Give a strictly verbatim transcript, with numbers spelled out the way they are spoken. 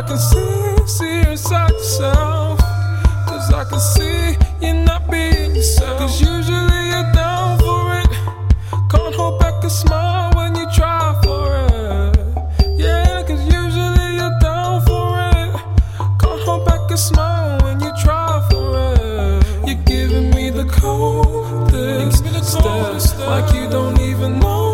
can see, see inside yourself. Cause I can see you're not being yourself. Cause usually you're down for it. Can't hold back a smile when you try for it. Yeah, cause usually you're down for it. Can't hold back a smile when you try for it. You're giving me the coldest stare, like you don't even know